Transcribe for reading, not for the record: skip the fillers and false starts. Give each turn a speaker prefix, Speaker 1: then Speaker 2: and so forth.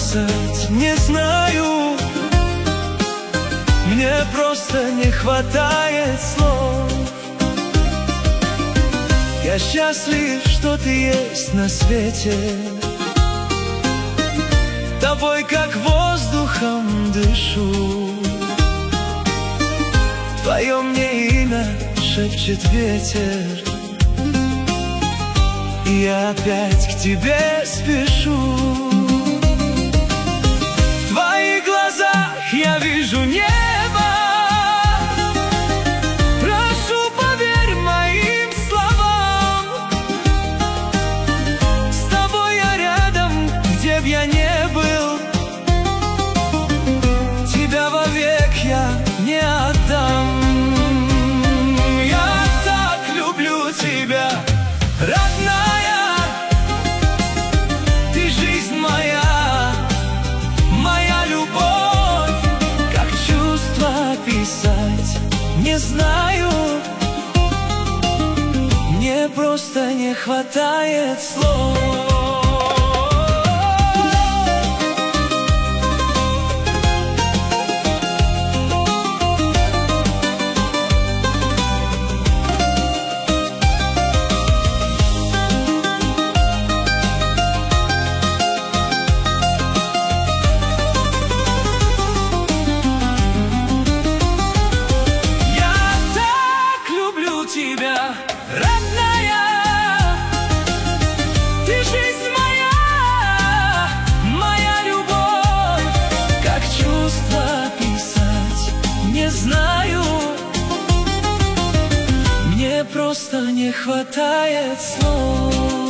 Speaker 1: сказать не знаю. Мне просто не хватает слов. Я счастлив, что ты есть на свете. Тобой как воздухом дышу. Твое мне имя шепчет ветер, и я опять к тебе спешу. В твоих глазах я вижу небо. Прошу, поверь моим словам. С тобой я рядом, где б я не был. Тебя вовек я не отдам. Я так люблю тебя, родная. Ты жизнь моя, моя любовь. Как чувства описать не знаю. Мне просто не хватает слов. Тебя, родная, ты жизнь моя, моя любовь. Как чувства описать не знаю. Мне просто не хватает слов.